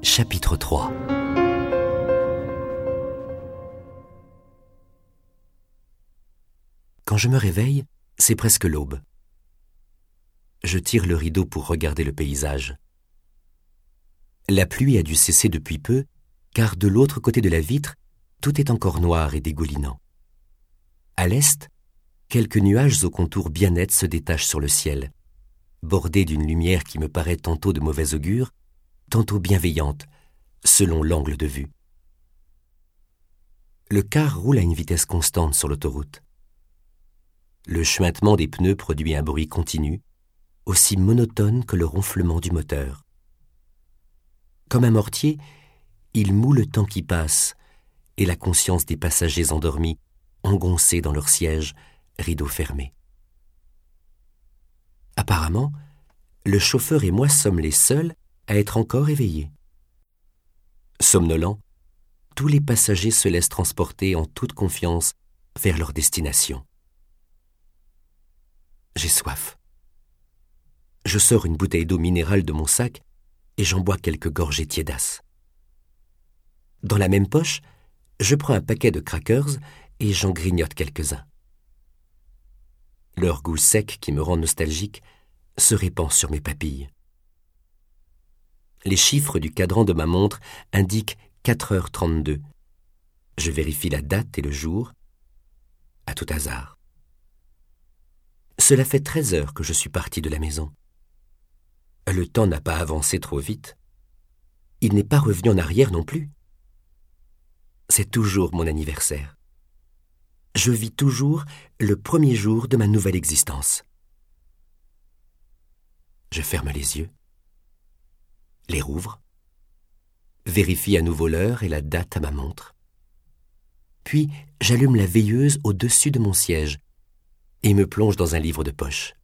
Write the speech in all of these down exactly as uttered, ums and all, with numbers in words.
Chapitre trois. Quand je me réveille, c'est presque l'aube. Je tire le rideau pour regarder le paysage. La pluie a dû cesser depuis peu, car de l'autre côté de la vitre, tout est encore noir et dégoulinant. À l'est, quelques nuages aux contours bien nets se détachent sur le ciel, bordés d'une lumière qui me paraît tantôt de mauvais augure, tantôt bienveillante, selon l'angle de vue. Le car roule à une vitesse constante sur l'autoroute. Le chuintement des pneus produit un bruit continu, aussi monotone que le ronflement du moteur. Comme un mortier, il moue le temps qui passe et la conscience des passagers endormis, engoncés dans leurs sièges, rideaux fermés. Apparemment, le chauffeur et moi sommes les seuls à être encore éveillés. Somnolents, tous les passagers se laissent transporter en toute confiance vers leur destination. J'ai soif. Je sors une bouteille d'eau minérale de mon sac et j'en bois quelques gorgées tiédasses. Dans la même poche, je prends un paquet de crackers et j'en grignote quelques-uns. Leur goût sec qui me rend nostalgique se répand sur mes papilles. Les chiffres du cadran de ma montre indiquent quatre heures trente-deux. Je vérifie la date et le jour, à tout hasard. Cela fait treize heures que je suis parti de la maison. Le temps n'a pas avancé trop vite. Il n'est pas revenu en arrière non plus. C'est toujours mon anniversaire. Je vis toujours le premier jour de ma nouvelle existence. Je ferme les yeux, les rouvre, vérifie à nouveau l'heure et la date à ma montre. Puis j'allume la veilleuse au-dessus de mon siège et me plonge dans un livre de poche.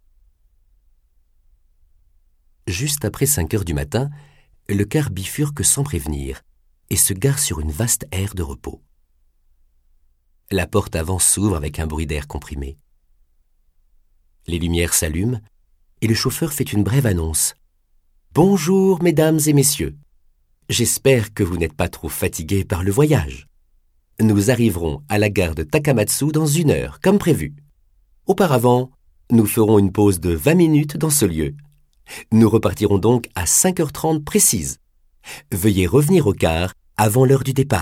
Juste après cinq heures du matin, le car bifurque sans prévenir et se gare sur une vaste aire de repos. La porte avant s'ouvre avec un bruit d'air comprimé. Les lumières s'allument et le chauffeur fait une brève annonce. « Bonjour, mesdames et messieurs. J'espère que vous n'êtes pas trop fatigués par le voyage. Nous arriverons à la gare de Takamatsu dans une heure, comme prévu. Auparavant, nous ferons une pause de vingt minutes dans ce lieu. Nous repartirons donc à cinq heures trente précises. Veuillez revenir au car avant l'heure du départ. »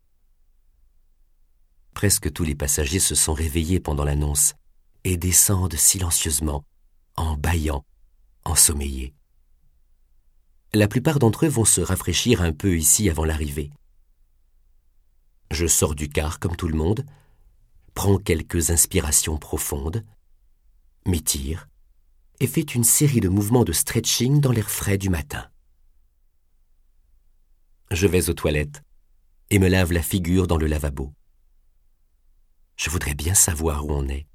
Presque tous les passagers se sont réveillés pendant l'annonce et descendent silencieusement, en bâillant, ensommeillés. La plupart d'entre eux vont se rafraîchir un peu ici avant l'arrivée. Je sors du car comme tout le monde, prends quelques inspirations profondes, m'étire et fais une série de mouvements de stretching dans l'air frais du matin. Je vais aux toilettes et me lave la figure dans le lavabo. Je voudrais bien savoir où on est.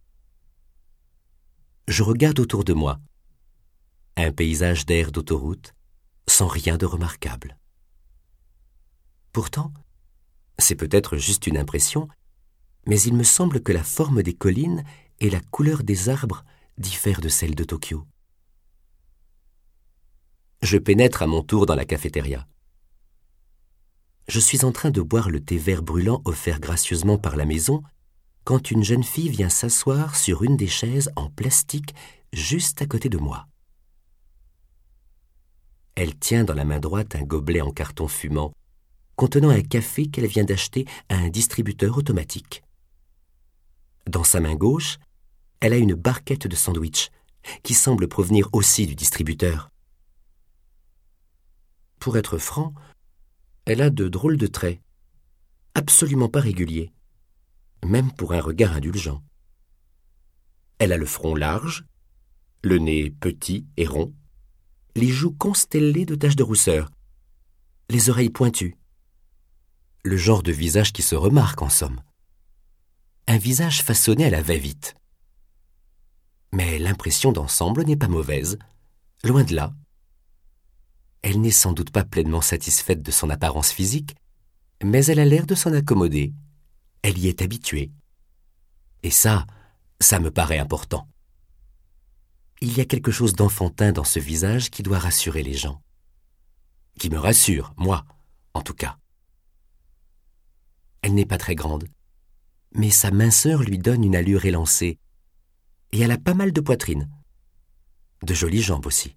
Je regarde autour de moi. Un paysage d'air d'autoroute, sans rien de remarquable. Pourtant, c'est peut-être juste une impression, mais il me semble que la forme des collines et la couleur des arbres diffèrent de celle de Tokyo. Je pénètre à mon tour dans la cafétéria. Je suis en train de boire le thé vert brûlant offert gracieusement par la maison quand une jeune fille vient s'asseoir sur une des chaises en plastique juste à côté de moi. Elle tient dans la main droite un gobelet en carton fumant contenant un café qu'elle vient d'acheter à un distributeur automatique. Dans sa main gauche, elle a une barquette de sandwich qui semble provenir aussi du distributeur. Pour être franc, elle a de drôles de traits, absolument pas réguliers, même pour un regard indulgent. Elle a le front large, le nez petit et rond, les joues constellées de taches de rousseur, les oreilles pointues. Le genre de visage qui se remarque, en somme. Un visage façonné à la va-vite. Mais l'impression d'ensemble n'est pas mauvaise, loin de là. Elle n'est sans doute pas pleinement satisfaite de son apparence physique, mais elle a l'air de s'en accommoder. Elle y est habituée. Et ça, ça me paraît important. Il y a quelque chose d'enfantin dans ce visage qui doit rassurer les gens. Qui me rassure, moi, en tout cas. Elle n'est pas très grande, mais sa minceur lui donne une allure élancée, et elle a pas mal de poitrine. De jolies jambes aussi.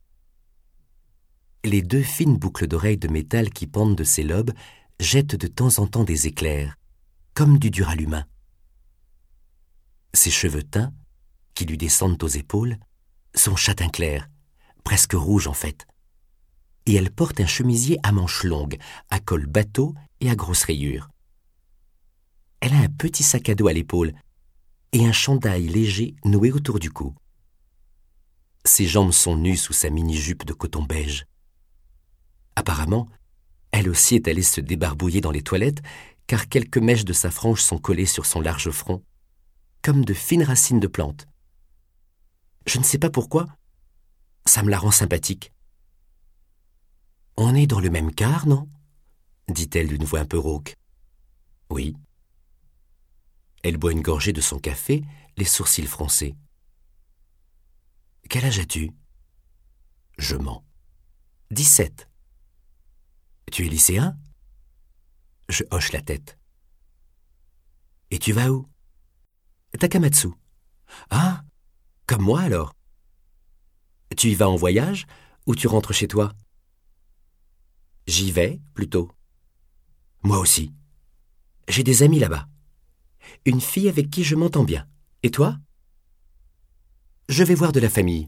Les deux fines boucles d'oreilles de métal qui pendent de ses lobes jettent de temps en temps des éclairs, comme du duralumin. Ses cheveux teints, qui lui descendent aux épaules, sont châtain clair, presque rouge en fait. Et elle porte un chemisier à manches longues, à col bateau et à grosses rayures. Elle a un petit sac à dos à l'épaule et un chandail léger noué autour du cou. Ses jambes sont nues sous sa mini-jupe de coton beige. Apparemment, elle aussi est allée se débarbouiller dans les toilettes, car quelques mèches de sa frange sont collées sur son large front, comme de fines racines de plantes. Je ne sais pas pourquoi, ça me la rend sympathique. « On est dans le même car, non ?» dit-elle d'une voix un peu rauque. « Oui. » Elle boit une gorgée de son café, les sourcils froncés. « Quel âge as-tu » ? Je mens. « Dix-sept. » Tu es lycéen ? Je hoche la tête. Et tu vas où ? Takamatsu. Ah, comme moi alors. Tu y vas en voyage ou tu rentres chez toi ? J'y vais, plutôt. Moi aussi. J'ai des amis là-bas. Une fille avec qui je m'entends bien. Et toi ? Je vais voir de la famille.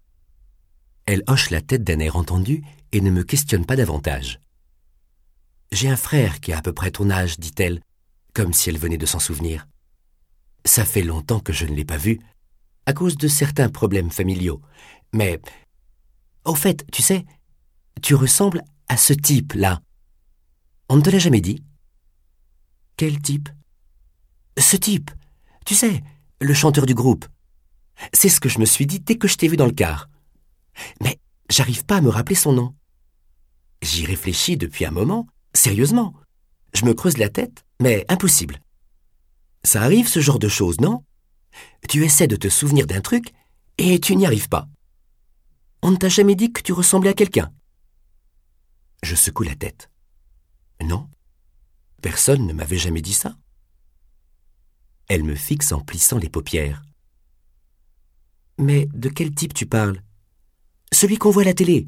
Elle hoche la tête d'un air entendu et ne me questionne pas davantage. J'ai un frère qui a à peu près ton âge, dit-elle, comme si elle venait de s'en souvenir. Ça fait longtemps que je ne l'ai pas vu, à cause de certains problèmes familiaux. Mais, au fait, tu sais, tu ressembles à ce type-là. On ne te l'a jamais dit ? Quel type ? Ce type, tu sais, le chanteur du groupe. C'est ce que je me suis dit dès que je t'ai vu dans le car. Mais j'arrive pas à me rappeler son nom. J'y réfléchis depuis un moment. Sérieusement, je me creuse la tête, mais impossible. Ça arrive ce genre de choses, non ? Tu essaies de te souvenir d'un truc et tu n'y arrives pas. On ne t'a jamais dit que tu ressemblais à quelqu'un ? Je secoue la tête. Non, personne ne m'avait jamais dit ça. Elle me fixe en plissant les paupières. Mais de quel type tu parles ? Celui qu'on voit à la télé.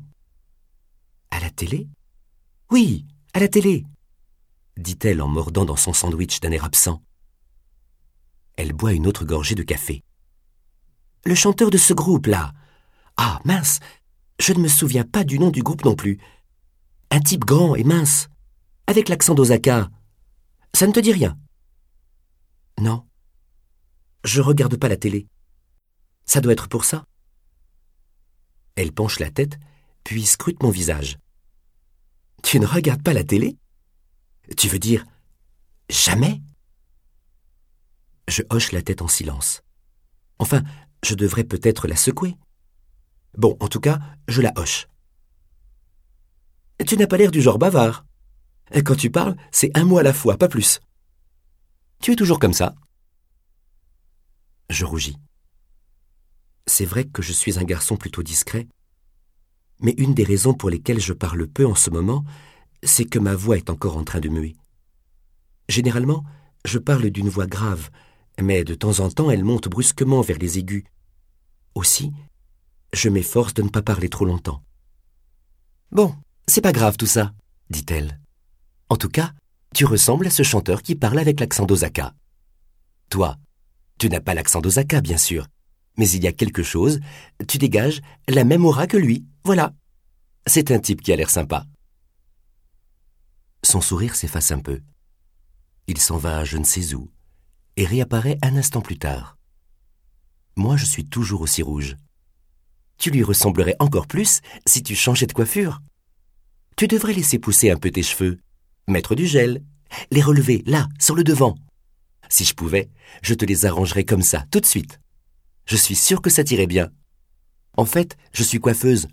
À la télé ? Oui, à la télé, dit-elle en mordant dans son sandwich d'un air absent. Elle boit une autre gorgée de café. Le chanteur de ce groupe-là. Ah, mince, je ne me souviens pas du nom du groupe non plus. Un type grand et mince, avec l'accent d'Osaka. Ça ne te dit rien ? Non. Je regarde pas la télé. Ça doit être pour ça. Elle penche la tête, puis scrute mon visage. Tu ne regardes pas la télé ? Tu veux dire jamais ? Je hoche la tête en silence. Enfin, je devrais peut-être la secouer. Bon, en tout cas, je la hoche. Tu n'as pas l'air du genre bavard. Quand tu parles, c'est un mot à la fois, pas plus. Tu es toujours comme ça. Je rougis. C'est vrai que je suis un garçon plutôt discret, mais une des raisons pour lesquelles je parle peu en ce moment, c'est que ma voix est encore en train de muer. Généralement, je parle d'une voix grave, mais de temps en temps, elle monte brusquement vers les aigus. Aussi, je m'efforce de ne pas parler trop longtemps. « Bon, c'est pas grave tout ça, » dit-elle. « En tout cas, tu ressembles à ce chanteur qui parle avec l'accent d'Osaka. Toi, tu n'as pas l'accent d'Osaka, bien sûr, mais il y a quelque chose, tu dégages la même aura que lui, voilà. C'est un type qui a l'air sympa. » Son sourire s'efface un peu. Il s'en va je ne sais où et réapparaît un instant plus tard. Moi, je suis toujours aussi rouge. Tu lui ressemblerais encore plus si tu changeais de coiffure. Tu devrais laisser pousser un peu tes cheveux, mettre du gel, les relever là, sur le devant. Si je pouvais, je te les arrangerais comme ça, tout de suite. Je suis sûre que ça t'irait bien. En fait, je suis coiffeuse.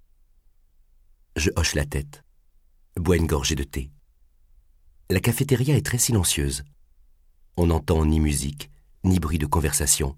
Je hoche la tête, bois une gorgée de thé. La cafétéria est très silencieuse. On n'entend ni musique, ni bruit de conversation.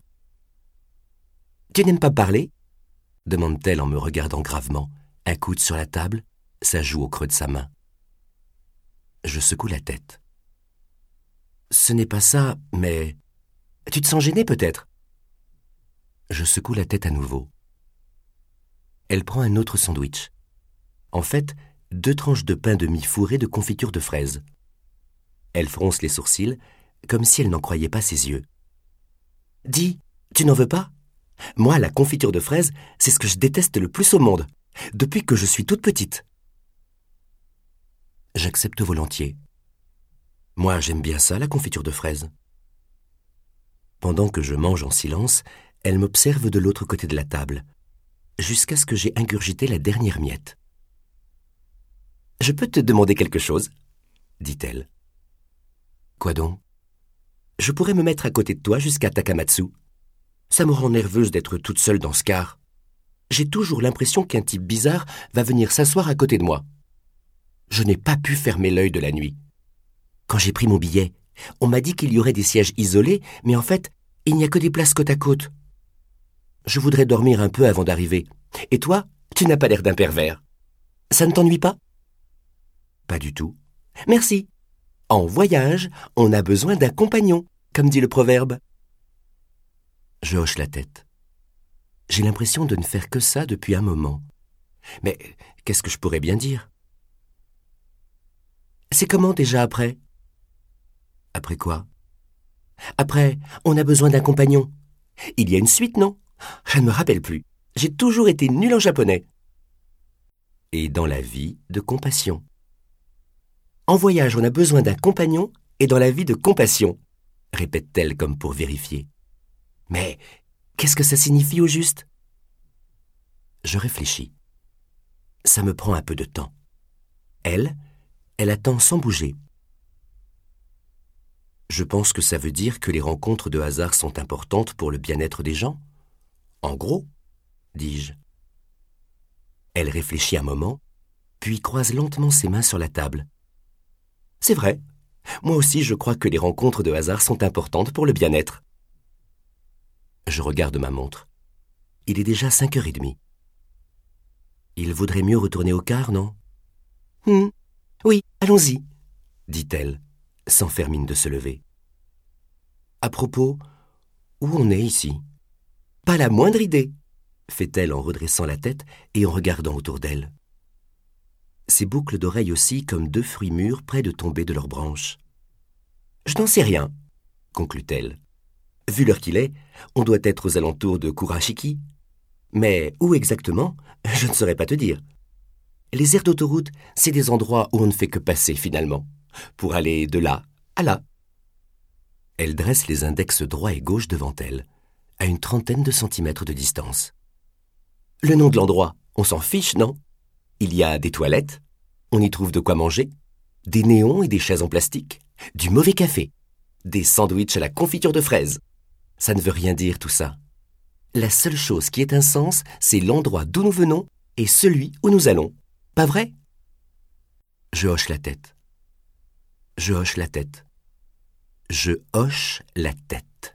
« Tu n'aimes pas parler ?» demande-t-elle en me regardant gravement, un coude sur la table, sa joue au creux de sa main. Je secoue la tête. Ce n'est pas ça, mais... Tu te sens gêné peut-être? Je secoue la tête à nouveau. Elle prend un autre sandwich. En fait, deux tranches de pain de mie fourré de confiture de fraises. Elle fronce les sourcils, comme si elle n'en croyait pas ses yeux. « Dis, tu n'en veux pas? Moi, la confiture de fraises, c'est ce que je déteste le plus au monde, depuis que je suis toute petite. » J'accepte volontiers. Moi, j'aime bien ça, la confiture de fraises. Pendant que je mange en silence, elle m'observe de l'autre côté de la table, jusqu'à ce que j'ai ingurgité la dernière miette. « Je peux te demander quelque chose ?» dit-elle. « Quoi donc ? Je pourrais me mettre à côté de toi jusqu'à Takamatsu. Ça me rend nerveuse d'être toute seule dans ce car. J'ai toujours l'impression qu'un type bizarre va venir s'asseoir à côté de moi. Je n'ai pas pu fermer l'œil de la nuit. Quand j'ai pris mon billet, on m'a dit qu'il y aurait des sièges isolés, mais en fait, il n'y a que des places côte à côte. Je voudrais dormir un peu avant d'arriver. Et toi, tu n'as pas l'air d'un pervers. Ça ne t'ennuie pas ? Pas du tout. Merci. En voyage, on a besoin d'un compagnon, comme dit le proverbe. Je hoche la tête. J'ai l'impression de ne faire que ça depuis un moment. Mais qu'est-ce que je pourrais bien dire ? C'est comment déjà après ? Après quoi ? Après, on a besoin d'un compagnon. Il y a une suite, non ? Je ne me rappelle plus. J'ai toujours été nulle en japonais. Et dans la vie, de compassion. En voyage, on a besoin d'un compagnon et dans la vie de compassion, répète-t-elle comme pour vérifier. Mais qu'est-ce que ça signifie au juste ? Je réfléchis. Ça me prend un peu de temps. Elle, elle attend sans bouger. Je pense que ça veut dire que les rencontres de hasard sont importantes pour le bien-être des gens. En gros, dis-je. Elle réfléchit un moment, puis croise lentement ses mains sur la table. C'est vrai. Moi aussi, je crois que les rencontres de hasard sont importantes pour le bien-être. Je regarde ma montre. Il est déjà cinq heures trente. Il vaudrait mieux retourner au car, non ? Hum, oui, allons-y, dit-elle, sans faire mine de se lever. À propos, où on est ici ? Pas la moindre idée, fait-elle en redressant la tête et en regardant autour d'elle. Ses boucles d'oreilles aussi comme deux fruits mûrs près de tomber de leurs branches. « Je n'en sais rien, » conclut-elle. « Vu l'heure qu'il est, on doit être aux alentours de Kurashiki. Mais où exactement, je ne saurais pas te dire. Les aires d'autoroute, c'est des endroits où on ne fait que passer finalement, pour aller de là à là. » Elle dresse les index droit et gauche devant elle, à une trentaine de centimètres de distance. « Le nom de l'endroit, on s'en fiche, non ? Il y a des toilettes, on y trouve de quoi manger, des néons et des chaises en plastique, du mauvais café, des sandwichs à la confiture de fraises. Ça ne veut rien dire tout ça. La seule chose qui ait un sens, c'est l'endroit d'où nous venons et celui où nous allons. Pas vrai ? Je hoche la tête. Je hoche la tête. Je hoche la tête.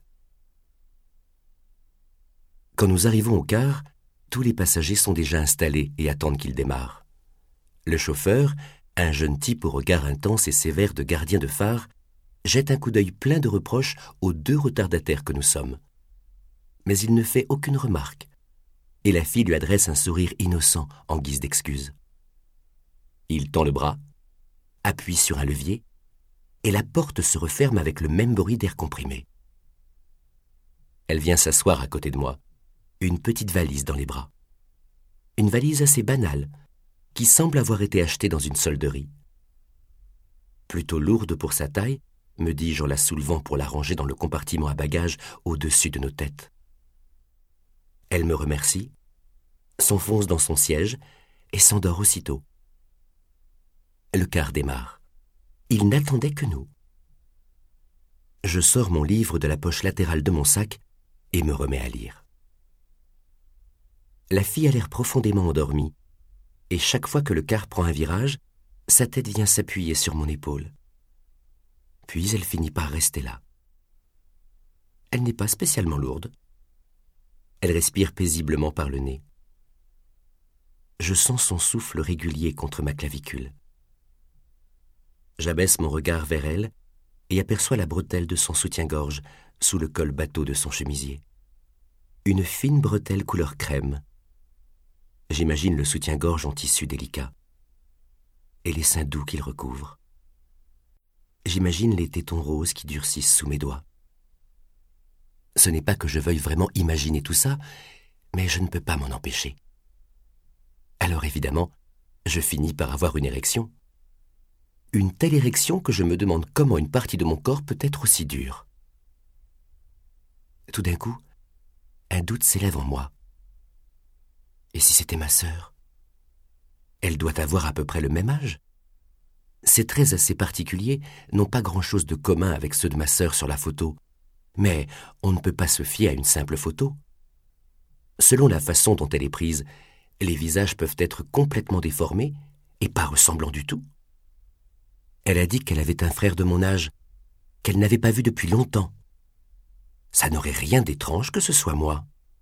Quand nous arrivons au car, tous les passagers sont déjà installés et attendent qu'il démarre. Le chauffeur, un jeune type au regard intense et sévère de gardien de phare, jette un coup d'œil plein de reproches aux deux retardataires que nous sommes. Mais il ne fait aucune remarque, et la fille lui adresse un sourire innocent en guise d'excuse. Il tend le bras, appuie sur un levier, et la porte se referme avec le même bruit d'air comprimé. Elle vient s'asseoir à côté de moi, une petite valise dans les bras. Une valise assez banale, qui semble avoir été achetée dans une solderie. Plutôt lourde pour sa taille, me dis-je en la soulevant pour la ranger dans le compartiment à bagages au-dessus de nos têtes. Elle me remercie, s'enfonce dans son siège et s'endort aussitôt. Le car démarre. Il n'attendait que nous. Je sors mon livre de la poche latérale de mon sac et me remets à lire. La fille a l'air profondément endormie, et chaque fois que le car prend un virage, sa tête vient s'appuyer sur mon épaule. Puis elle finit par rester là. Elle n'est pas spécialement lourde. Elle respire paisiblement par le nez. Je sens son souffle régulier contre ma clavicule. J'abaisse mon regard vers elle et aperçois la bretelle de son soutien-gorge sous le col bateau de son chemisier. Une fine bretelle couleur crème. J'imagine le soutien-gorge en tissu délicat et les seins doux qu'il recouvre. J'imagine les tétons roses qui durcissent sous mes doigts. Ce n'est pas que je veuille vraiment imaginer tout ça, mais je ne peux pas m'en empêcher. Alors évidemment, je finis par avoir une érection. Une telle érection que je me demande comment une partie de mon corps peut être aussi dure. Tout d'un coup, un doute s'élève en moi. Et si c'était ma sœur? Elle doit avoir à peu près le même âge. Ses traits assez particuliers n'ont pas grand-chose de commun avec ceux de ma sœur sur la photo, mais on ne peut pas se fier à une simple photo. Selon la façon dont elle est prise, les visages peuvent être complètement déformés et pas ressemblants du tout. Elle a dit qu'elle avait un frère de mon âge, qu'elle n'avait pas vu depuis longtemps. Ça n'aurait rien d'étrange que ce soit moi.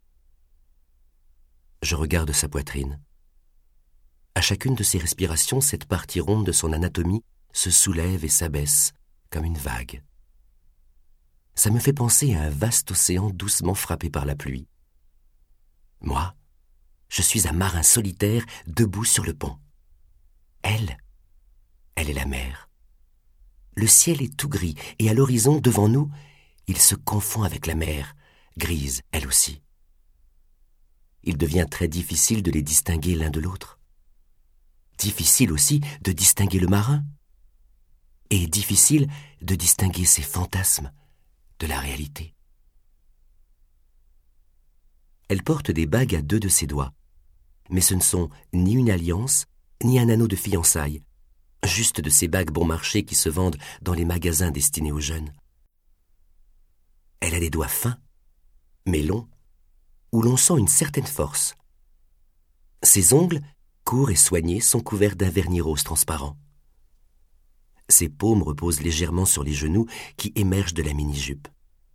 Je regarde sa poitrine. À chacune de ses respirations, cette partie ronde de son anatomie se soulève et s'abaisse comme une vague. Ça me fait penser à un vaste océan doucement frappé par la pluie. Moi, je suis un marin solitaire debout sur le pont. Elle, elle est la mer. Le ciel est tout gris et à l'horizon, devant nous, il se confond avec la mer, grise elle aussi. Il devient très difficile de les distinguer l'un de l'autre. Difficile aussi de distinguer le marin. Et difficile de distinguer ses fantasmes de la réalité. Elle porte des bagues à deux de ses doigts, mais ce ne sont ni une alliance, ni un anneau de fiançailles, juste de ces bagues bon marché qui se vendent dans les magasins destinés aux jeunes. Elle a des doigts fins, mais longs, où l'on sent une certaine force. Ses ongles, courts et soignés, sont couverts d'un vernis rose transparent. Ses paumes reposent légèrement sur les genoux qui émergent de la mini-jupe.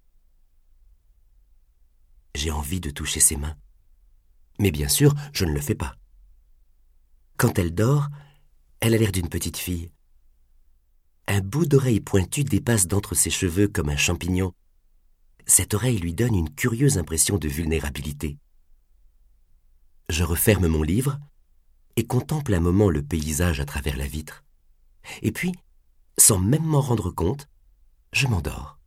J'ai envie de toucher ses mains, mais bien sûr, je ne le fais pas. Quand elle dort, elle a l'air d'une petite fille. Un bout d'oreille pointu dépasse d'entre ses cheveux comme un champignon. Cette oreille lui donne une curieuse impression de vulnérabilité. Je referme mon livre et contemple un moment le paysage à travers la vitre. Et puis, sans même m'en rendre compte, je m'endors.